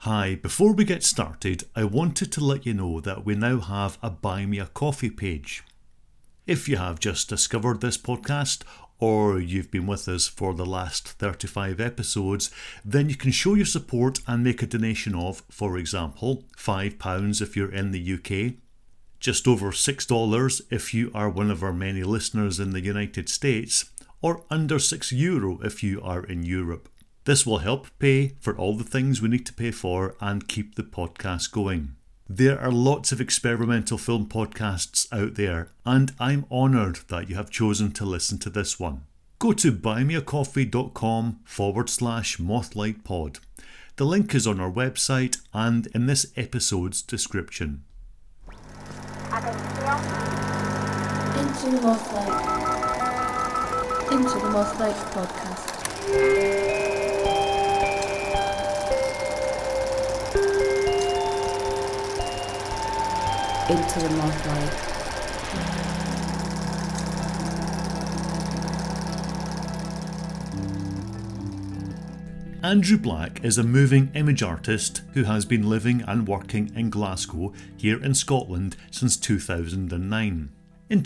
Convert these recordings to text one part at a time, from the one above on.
Hi, before we get started, I wanted to let you know that we now have a Buy Me a Coffee page. If you have just discovered this podcast, or you've been with us for the last 35 episodes, then you can show your support and make a donation of, for example, £5 if you're in the UK, just over $6 if you are one of our many listeners in the United States, or under €6 if you are in Europe. This will help pay for all the things we need to pay for and keep the podcast going. There are lots of experimental film podcasts out there, and I'm honoured that you have chosen to listen to this one. Go to buymeacoffee.com/mothlightpod. The link is on our website and in this episode's description. Into the Mothlight. Into the Mothlight podcast. Into the Mothlight. Andrew Black is a moving image artist who has been living and working in Glasgow, here in Scotland, since 2009. In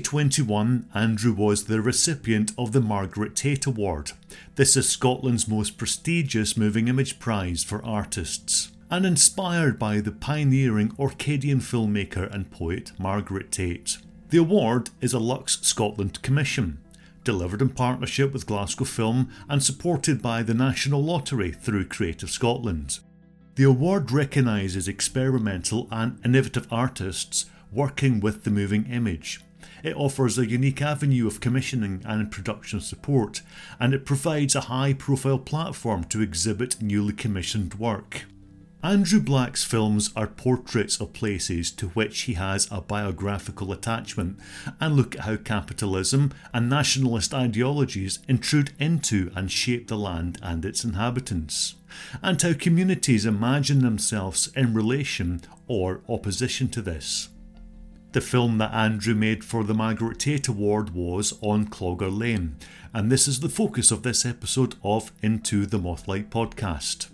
2021, Andrew was the recipient of the Margaret Tate Award. This is Scotland's most prestigious moving image prize for artists, and inspired by the pioneering Orcadian filmmaker and poet Margaret Tate. The award is a Lux Scotland commission, delivered in partnership with Glasgow Film and supported by the National Lottery through Creative Scotland. The award recognises experimental and innovative artists working with the moving image. It offers a unique avenue of commissioning and production support, and it provides a high-profile platform to exhibit newly commissioned work. Andrew Black's films are portraits of places to which he has a biographical attachment and look at how capitalism and nationalist ideologies intrude into and shape the land and its inhabitants, and how communities imagine themselves in relation or opposition to this. The film that Andrew made for the Margaret Tate Award was On Clogger Lane, and this is the focus of this episode of Into the Mothlight podcast.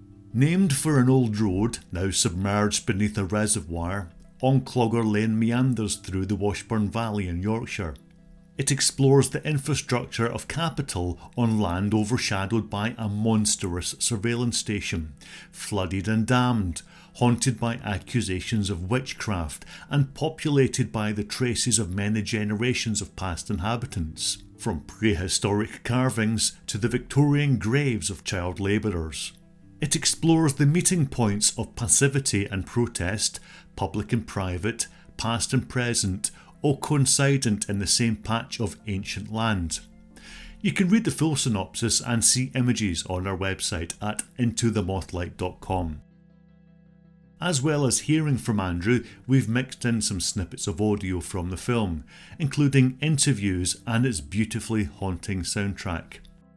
Named for an old road, now submerged beneath a reservoir, On Clogger Lane meanders through the Washburn Valley in Yorkshire. It explores the infrastructure of capital on land overshadowed by a monstrous surveillance station, flooded and dammed, haunted by accusations of witchcraft and populated by the traces of many generations of past inhabitants, from prehistoric carvings to the Victorian graves of child labourers. It explores the meeting points of passivity and protest, public and private, past and present, all coincident in the same patch of ancient land. You can read the full synopsis and see images on our website at intothemothlight.com. As well as hearing from Andrew, we've mixed in some snippets of audio from the film, including interviews and its beautifully haunting soundtrack.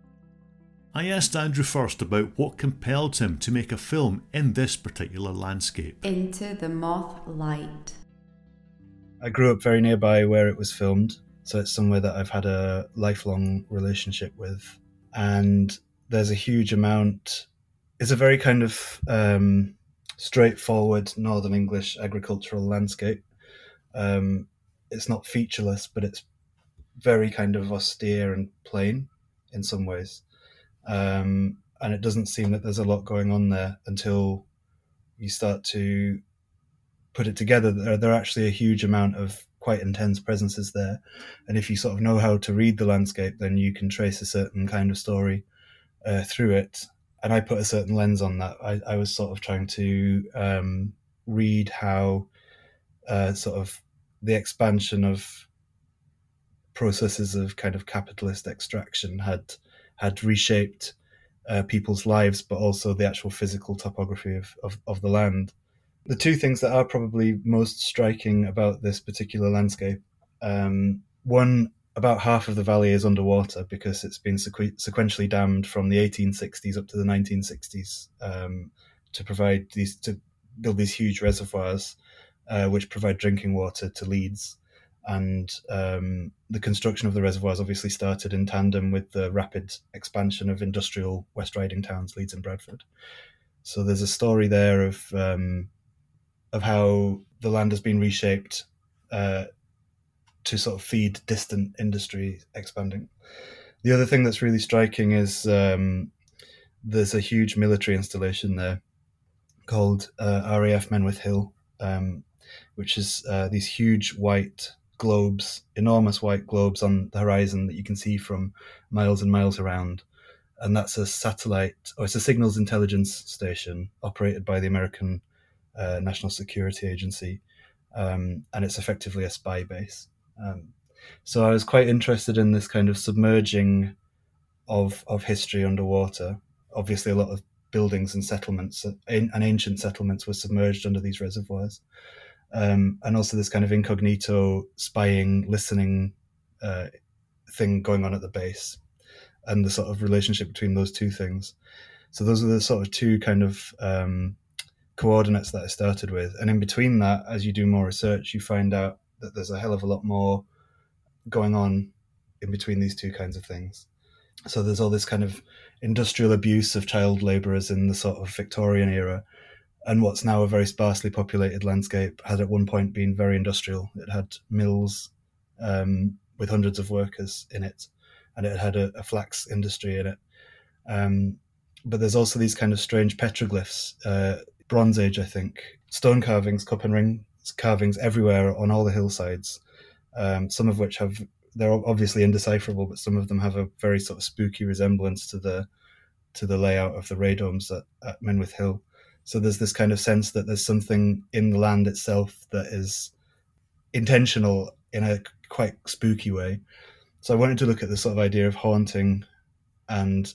I asked Andrew first about what compelled him to make a film in this particular landscape. Into the Mothlight. I grew up very nearby where it was filmed, so it's somewhere that I've had a lifelong relationship with. And there's a huge amount. It's a very kind of straightforward Northern English agricultural landscape. It's not featureless, but it's very kind of austere and plain in some ways. And it doesn't seem that there's a lot going on there until you start to put it together. There are actually a huge amount of quite intense presences there, and if you sort of know how to read the landscape, then you can trace a certain kind of story through it. And I put a certain lens on that. I was sort of trying to read how sort of the expansion of processes of kind of capitalist extraction had reshaped people's lives, but also the actual physical topography of the land. The two things that are probably most striking about this particular landscape, one, about half of the valley is underwater because it's been sequentially dammed from the 1860s up to the 1960s to build these huge reservoirs which provide drinking water to Leeds. And the construction of the reservoirs obviously started in tandem with the rapid expansion of industrial West Riding towns, Leeds and Bradford. So there's a story there of how the land has been reshaped to sort of feed distant industry expanding. The other thing that's really striking is there's a huge military installation there called RAF Menwith Hill, which is these huge white globes, enormous white globes on the horizon that you can see from miles and miles around. And that's a satellite, or it's a signals intelligence station operated by the American National Security Agency. And it's effectively a spy base. So I was quite interested in this kind of submerging of history underwater. Obviously, a lot of buildings and settlements and ancient settlements were submerged under these reservoirs. And also this kind of incognito spying, listening thing going on at the base, and the sort of relationship between those two things. So those are the sort of two kind of coordinates that I started with. And in between that, as you do more research, you find out that there's a hell of a lot more going on in between these two kinds of things. So there's all this kind of industrial abuse of child labourers in the sort of Victorian era, and what's now a very sparsely populated landscape had at one point been very industrial. It had mills with hundreds of workers in it, and it had a flax industry in it. But there's also these kind of strange petroglyphs, Bronze Age, I think, stone carvings, cup and ring carvings everywhere on all the hillsides, some of which they're obviously indecipherable, but some of them have a very sort of spooky resemblance to the layout of the radomes at Menwith Hill. So there's this kind of sense that there's something in the land itself that is intentional in a quite spooky way. So I wanted to look at this sort of idea of haunting and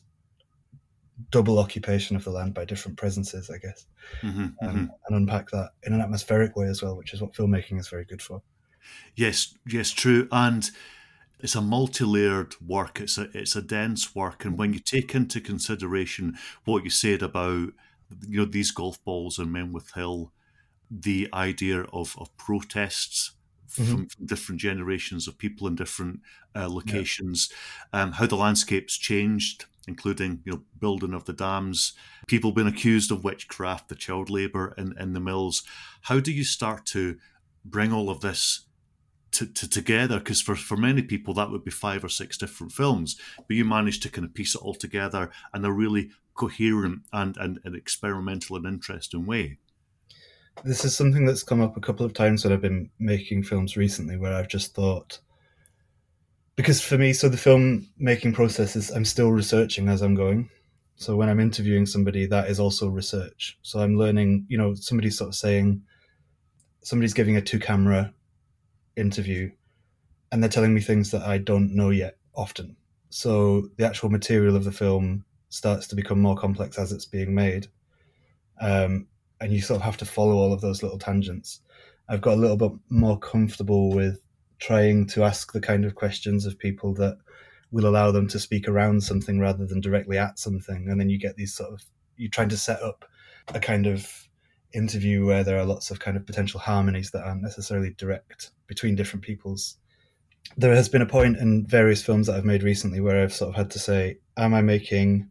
double occupation of the land by different presences, I guess, and unpack that in an atmospheric way as well, which is what filmmaking is very good for. Yes, true. And it's a multi-layered work. It's a dense work. And when you take into consideration what you said about, these golf balls in Menwith Hill, the idea of protests from different generations of people in different locations, how the landscape's changed, including building of the dams, people being accused of witchcraft, the child labour in the mills. How do you start to bring all of this together? Because for many people that would be 5 or 6 different films, but you managed to kind of piece it all together in a really coherent and experimental and interesting way. This is something that's come up a couple of times when I've been making films recently, where I've just thought, because for me, so the film making process is I'm still researching as I'm going. So when I'm interviewing somebody, that is also research. So I'm learning, somebody's sort of saying, somebody's giving a 2-camera interview and they're telling me things that I don't know yet often. So the actual material of the film starts to become more complex as it's being made. And you sort of have to follow all of those little tangents. I've got a little bit more comfortable with trying to ask the kind of questions of people that will allow them to speak around something rather than directly at something. And then you get these sort of, you're trying to set up a kind of interview where there are lots of kind of potential harmonies that aren't necessarily direct between different peoples. There has been a point in various films that I've made recently where I've sort of had to say, am I making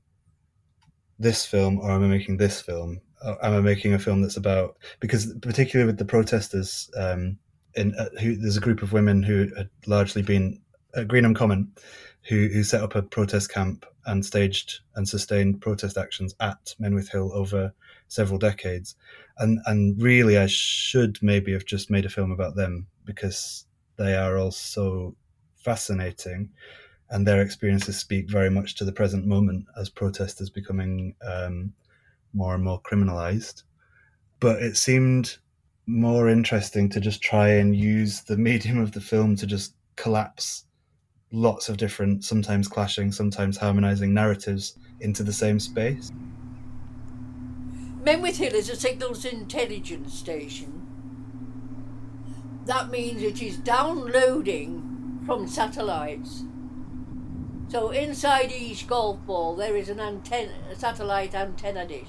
this film or am I making this film? Or am I making a film that's about, because particularly with the protesters, there's a group of women who had largely been at Greenham Common, who set up a protest camp and staged and sustained protest actions at Menwith Hill over several decades. And really, I should maybe have just made a film about them, because they are all so fascinating and their experiences speak very much to the present moment as protest is becoming more and more criminalized. But it seemed more interesting to just try and use the medium of the film to just collapse lots of different, sometimes clashing, sometimes harmonizing narratives into the same space. Menwith Hill is a signals intelligence station. That means it is downloading from satellites. So inside each golf ball there is a satellite antenna dish.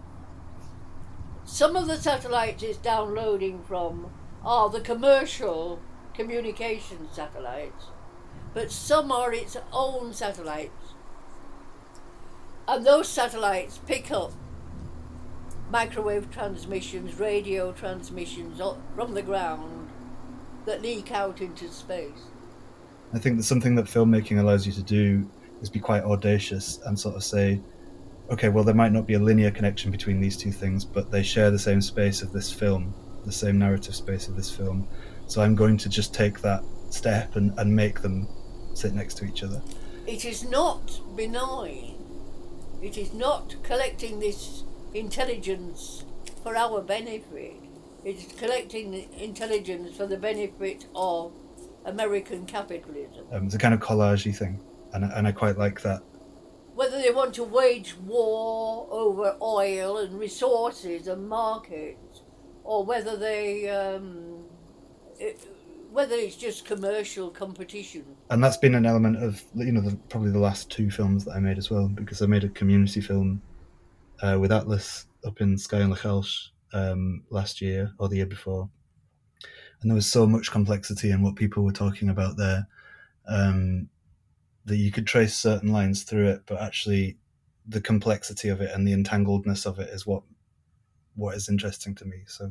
Some of the satellites it's downloading from are the commercial communication satellites, but some are its own satellites. And those satellites pick up microwave transmissions, radio transmissions from the ground that leak out into space. I think that something that filmmaking allows you to do is be quite audacious and sort of say, okay, well, there might not be a linear connection between these two things, but they share the same space of this film, the same narrative space of this film. So I'm going to just take that step and make them sit next to each other. It is not benign. It is not collecting this intelligence for our benefit. It is collecting intelligence for the benefit of American capitalism. It's a kind of collage-y thing, and I quite like that. Whether they want to wage war over oil and resources and markets, or whether whether it's just commercial competition. And that's been an element of, probably the last two films that I made as well, because I made a community film with Atlas up in Skye and Lachelsh last year or the year before. And there was so much complexity in what people were talking about there that you could trace certain lines through it, but actually the complexity of it and the entangledness of it is what is interesting to me. So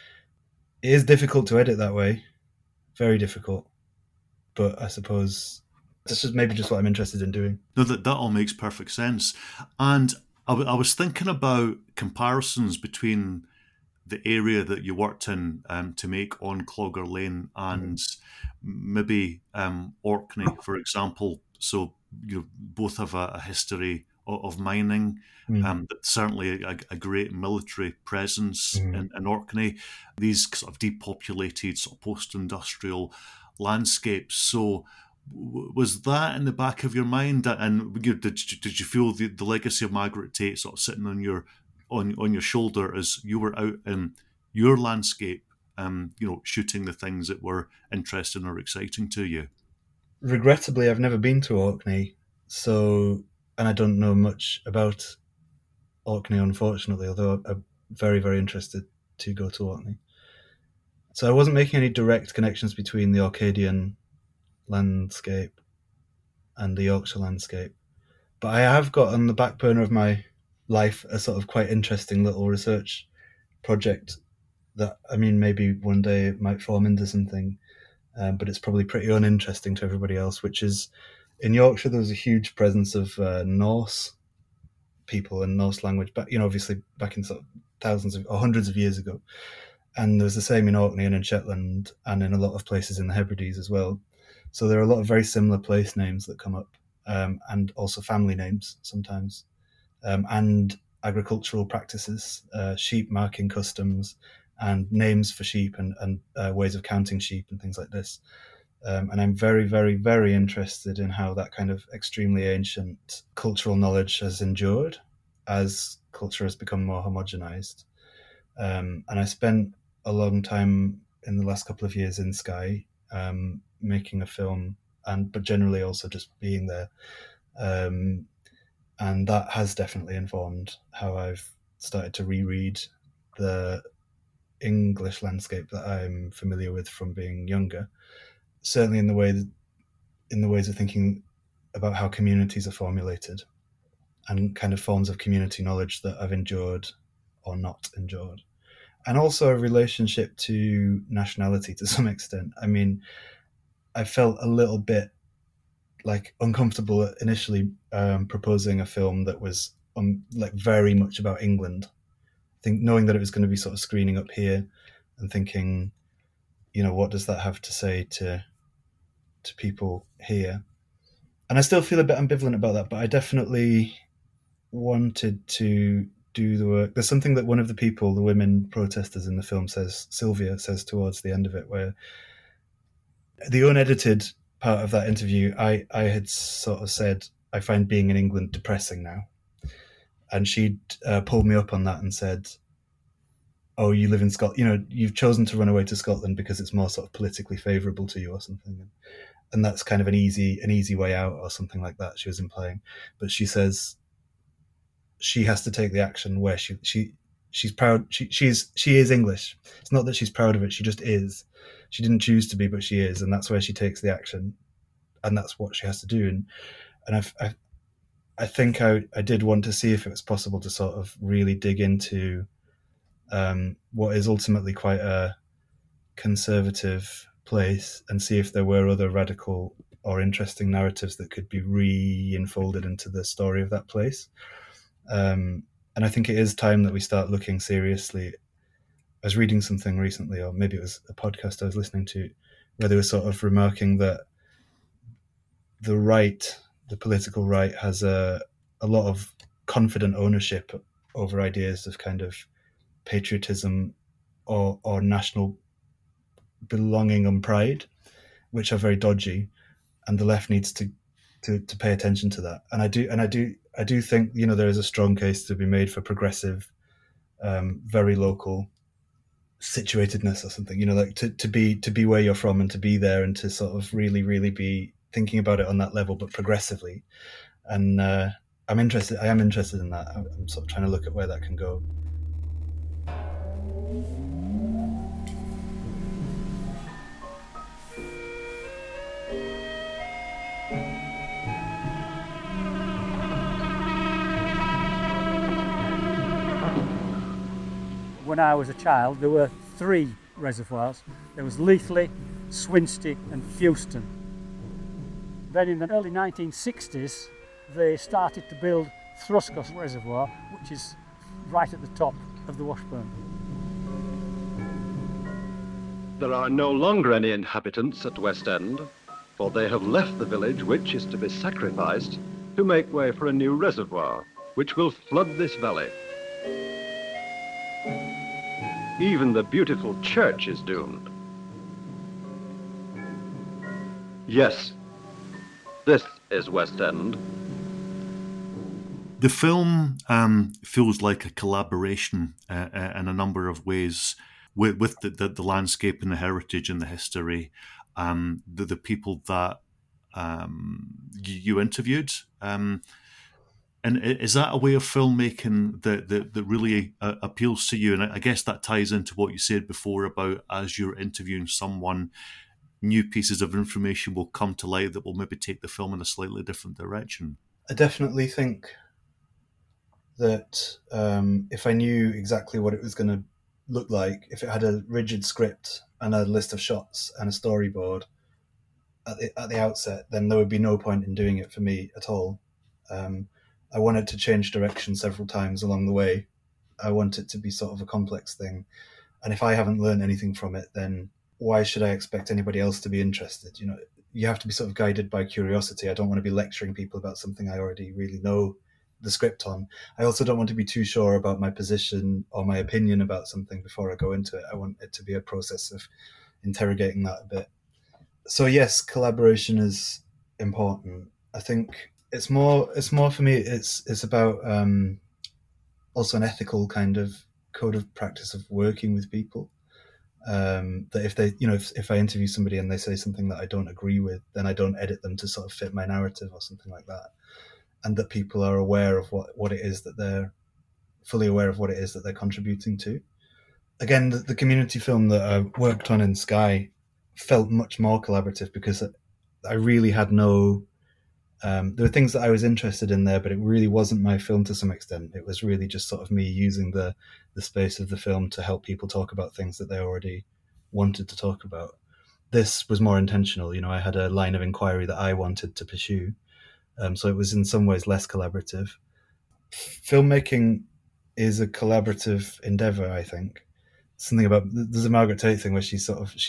it is difficult to edit that way, very difficult, but I suppose this is maybe just what I'm interested in doing. No, that all makes perfect sense. And I was thinking about comparisons between the area that you worked in to make On Clogger Lane and maybe Orkney, for example. So both have a history of mining. Certainly a great military presence in Orkney. These sort of depopulated, sort of post-industrial landscapes. So was that in the back of your mind? And did you feel the legacy of Margaret Tait sort of sitting on your shoulder as you were out in your landscape, shooting the things that were interesting or exciting to you? Regrettably, I've never been to Orkney, and I don't know much about Orkney, unfortunately, although I'm very, very interested to go to Orkney. So I wasn't making any direct connections between the Orcadian landscape and the Yorkshire landscape. But I have got on the back burner of my life a sort of quite interesting little research project that, maybe one day it might form into something, but it's probably pretty uninteresting to everybody else, which is in Yorkshire there was a huge presence of Norse people and Norse language, but obviously back in sort of thousands of or hundreds of years ago. And there was the same in Orkney and in Shetland and in a lot of places in the Hebrides as well. So there are a lot of very similar place names that come up, and also family names sometimes, and agricultural practices, sheep marking customs, and names for sheep and ways of counting sheep and things like this. And I'm very, very, very interested in how that kind of extremely ancient cultural knowledge has endured as culture has become more homogenized. And I spent a long time in the last couple of years in Skye, making a film, but generally also just being there. And that has definitely informed how I've started to reread the English landscape that I'm familiar with from being younger. Certainly in the ways of thinking about how communities are formulated and kind of forms of community knowledge that I've endured or not endured. And also a relationship to nationality to some extent. I felt a little bit like uncomfortable initially proposing a film that was very much about England. I think knowing that it was going to be sort of screening up here and thinking, what does that have to say to people here? And I still feel a bit ambivalent about that, but I definitely wanted to do the work. There's something that one of the women protesters in the film Sylvia says towards the end of it, where the unedited part of that interview, I had sort of said, I find being in England depressing now. And she'd pulled me up on that and said, oh, you live in Scotland, you've chosen to run away to Scotland because it's more sort of politically favourable to you or something. And that's kind of an easy way out or something like that, she was implying. But she says she has to take the action where she's proud. She is English. It's not that she's proud of it. She just is. She didn't choose to be, but she is. And that's where she takes the action. And that's what she has to do. And I think I did want to see if it was possible to sort of really dig into what is ultimately quite a conservative place and see if there were other radical or interesting narratives that could be re-enfolded into the story of that place. And I think it is time that we start looking seriously. I was reading something recently, or maybe it was a podcast I was listening to, where they were sort of remarking that the right, the political right, has a lot of confident ownership over ideas of kind of patriotism or national belonging and pride, which are very dodgy, and the left needs to pay attention to that. And I do think, you know, there is a strong case to be made for progressive, very local situatedness or something, you know, like to be where you're from and to be there and to sort of really be thinking about it on that level, but progressively. And I am interested in that. I'm sort of trying to look at where that can go. When I was a child, there were 3 reservoirs. There was Leithley, Swinsty and Fewston. Then in the early 1960s, they started to build Thruskos Reservoir, which is right at the top of the Washburn. There are no longer any inhabitants at West End, for they have left the village which is to be sacrificed to make way for a new reservoir, which will flood this valley. Even the beautiful church is doomed. Yes, this is West End. The film feels like a collaboration in a number of ways with the landscape and the heritage and the history, the people that you interviewed. And is that a way of filmmaking that really appeals to you? And I guess that ties into what you said before about, as you're interviewing someone, new pieces of information will come to light that will maybe take the film in a slightly different direction. I definitely think that if I knew exactly what it was going to look like, if it had a rigid script and a list of shots and a storyboard at the outset, then there would be no point in doing it for me at all. I wanted to change direction several times along the way. I want it to be sort of a complex thing. And if I haven't learned anything from it, then why should I expect anybody else to be interested? You know, you have to be sort of guided by curiosity. I don't want to be lecturing people about something I already really know the script on. I also don't want to be too sure about my position or my opinion about something before I go into it. I want it to be a process of interrogating that a bit. So yes, collaboration is important. I think it's more for me. It's about also an ethical kind of code of practice of working with people. That if they, you know, if I interview somebody and they say something that I don't agree with, then I don't edit them to sort of fit my narrative or something like that. And that people are aware of what it is that they're fully aware of what it is that they're contributing to. Again, the community film that I worked on in Sky felt much more collaborative because I really had no. There were things that I was interested in there, but it really wasn't my film to some extent. It was really just sort of me using the space of the film to help people talk about things that they already wanted to talk about. This was more intentional. You know, I had a line of inquiry that I wanted to pursue. So it was in some ways less collaborative. Filmmaking is a collaborative endeavor, I think. Something about, there's a Margaret Tate thing where she sort of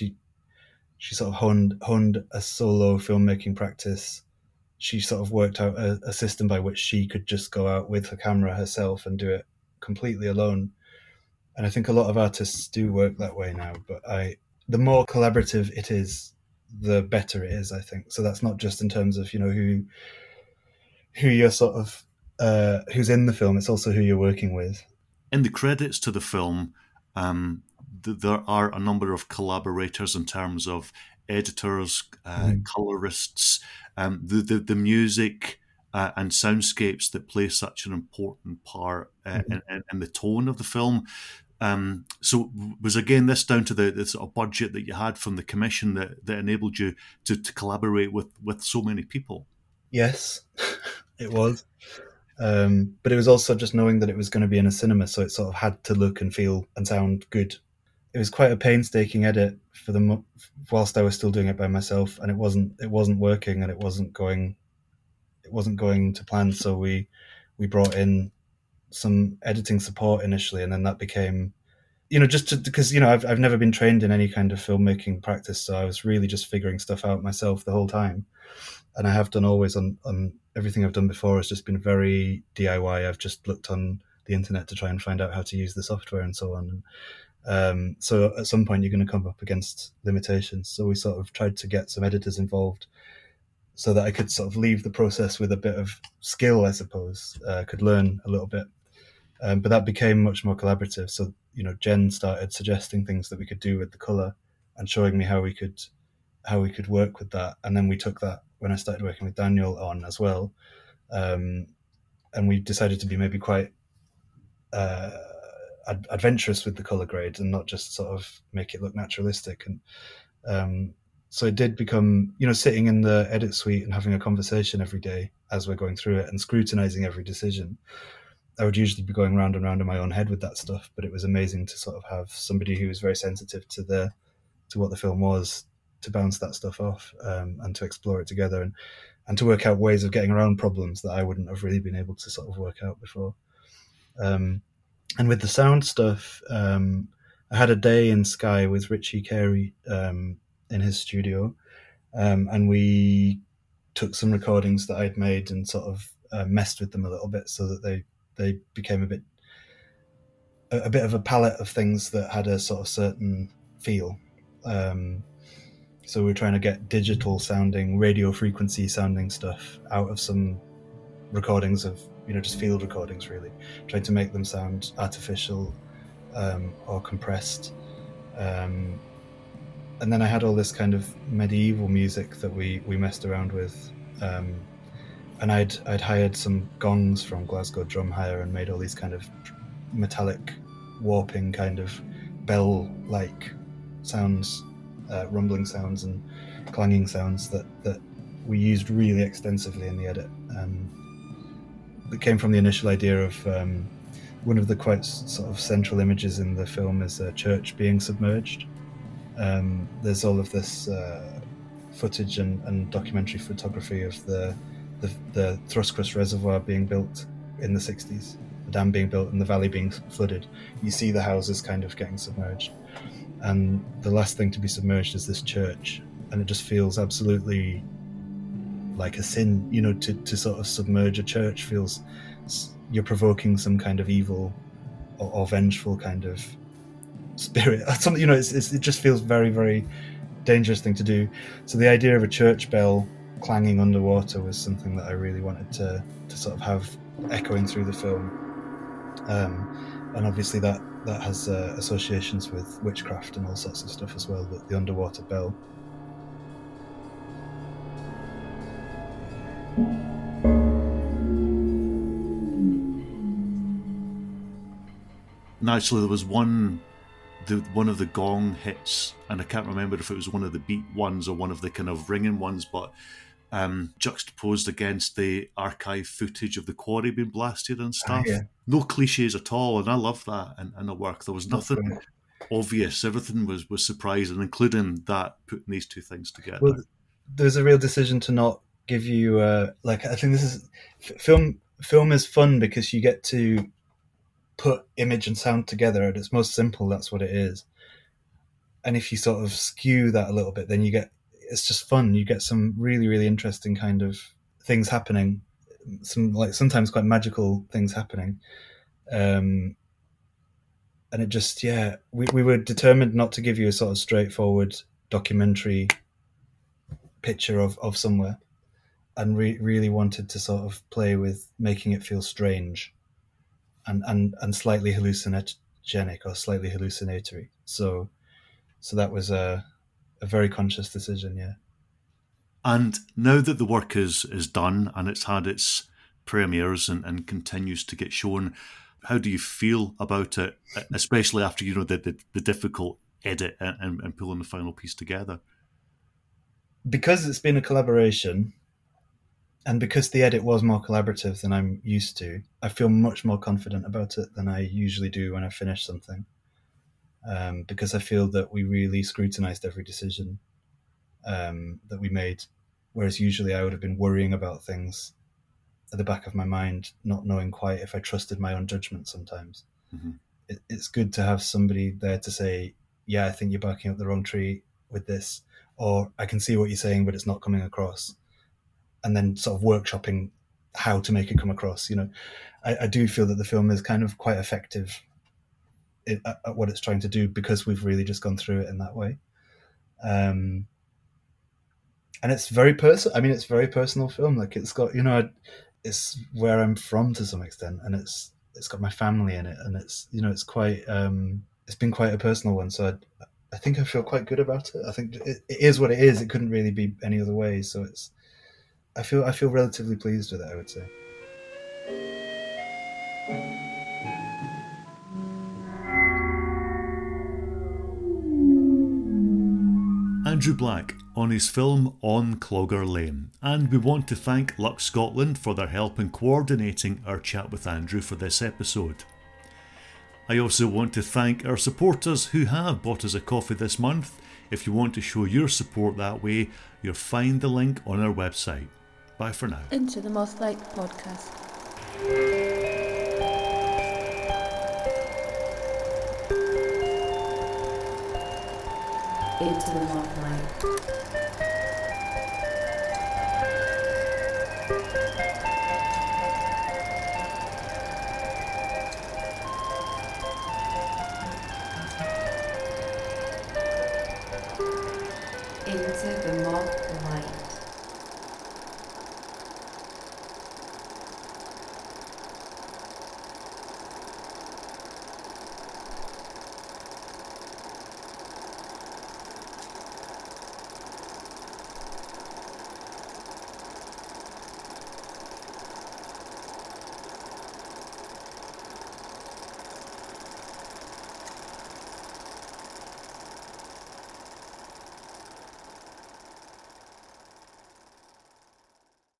honed a solo filmmaking practice. She sort of worked out a system by which she could just go out with her camera herself and do it completely alone. And I think a lot of artists do work that way now, but the more collaborative it is, the better it is, I think. So that's not just in terms of, you know, who you're sort of, who's in the film, it's also who you're working with. In the credits to the film, there are a number of collaborators in terms of editors, colorists, the music and soundscapes that play such an important part in the tone of the film. So was again this down to the sort of budget that you had from the commission that enabled you to collaborate with so many people? Yes, it was. But it was also just knowing that it was going to be in a cinema, so it sort of had to look and feel and sound good. It was quite a painstaking edit for whilst I was still doing it by myself, and it wasn't working, and it wasn't going to plan. So we brought in some editing support initially, and then that became, because I've never been trained in any kind of filmmaking practice, so I was really just figuring stuff out myself the whole time. And I have done always on everything I've done before has just been very DIY. I've just looked on the internet to try and find out how to use the software and so on. So at some point you're going to come up against limitations. So we sort of tried to get some editors involved so that I could sort of leave the process with a bit of skill, I suppose. Could learn a little bit. But that became much more collaborative. So, Jen started suggesting things that we could do with the colour and showing me how we could work with that. And then we took that when I started working with Daniel on as well. And we decided to be maybe quite adventurous with the colour grade and not just sort of make it look naturalistic. And so it did become, sitting in the edit suite and having a conversation every day as we're going through it and scrutinising every decision. I would usually be going round and round in my own head with that stuff, but it was amazing to sort of have somebody who was very sensitive to what the film was, to bounce that stuff off, and to explore it together and to work out ways of getting around problems that I wouldn't have really been able to sort of work out before. And with the sound stuff, I had a day in Sky with Richie Carey in his studio, and we took some recordings that I'd made and sort of messed with them a little bit so that they became a bit of a palette of things that had a sort of certain feel. So we're trying to get digital sounding, radio frequency sounding stuff out of some recordings of, just field recordings really, trying to make them sound artificial or compressed. And then I had all this kind of medieval music that we messed around with. And I'd hired some gongs from Glasgow Drum Hire and made all these kind of metallic warping kind of bell-like sounds, rumbling sounds and clanging sounds that we used really extensively in the edit. It came from the initial idea of one of the quite sort of central images in the film is a church being submerged. There's all of this footage and documentary photography of the Thruskcrest Reservoir being built in the 60s, the dam being built and the valley being flooded. You see the houses kind of getting submerged, and the last thing to be submerged is this church, and it just feels absolutely like a sin, to sort of submerge a church feels you're provoking some kind of evil or vengeful kind of spirit. Something, it just feels very, very dangerous thing to do. So the idea of a church bell clanging underwater was something that I really wanted to sort of have echoing through the film. And obviously that has associations with witchcraft and all sorts of stuff as well, the underwater bell. And actually there was one of the gong hits, and I can't remember if it was one of the beat ones or one of the kind of ringing ones, but juxtaposed against the archive footage of the quarry being blasted and stuff. Yeah. No cliches at all, and I love that in the work. There was nothing obvious. Everything was surprising, including that, putting these two things together. Well, there's a real decision to not give you I think this is film is fun because you get to put image and sound together at its most simple. That's what it is. And if you sort of skew that a little bit, then it's just fun. You get some really, really interesting kind of things happening, some sometimes quite magical things happening. And it just, we were determined not to give you a sort of straightforward documentary picture of somewhere, and really wanted to sort of play with making it feel strange and slightly hallucinogenic or slightly hallucinatory. So that was a very conscious decision, yeah. And now that the work is done and it's had its premieres and continues to get shown, how do you feel about it, especially after the difficult edit and pulling the final piece together? Because it's been a collaboration, And because the edit was more collaborative than I'm used to, I feel much more confident about it than I usually do when I finish something. Because I feel that we really scrutinized every decision that we made, whereas usually I would have been worrying about things at the back of my mind, not knowing quite if I trusted my own judgment sometimes. Mm-hmm. It's good to have somebody there to say, yeah, I think you're barking up the wrong tree with this, or I can see what you're saying, but it's not coming across. And then sort of workshopping how to make it come across. You know, I do feel that the film is kind of quite effective at what it's trying to do because we've really just gone through it in that way. And it's very personal. I mean, it's a very personal film. Like it's got, you know, it's where I'm from to some extent, and it's got my family in it, and it's, you know, it's quite, it's been quite a personal one. So I think I feel quite good about it. I think it is what it is. It couldn't really be any other way. So I feel relatively pleased with it, I would say. Andrew Black on his film On Clogger Lane, and we want to thank Lux Scotland for their help in coordinating our chat with Andrew for this episode. I also want to thank our supporters who have bought us a coffee this month. If you want to show your support that way, you'll find the link on our website. Bye for now. Into the Most Liked podcast. Into the Most Liked. Into the Moth Light.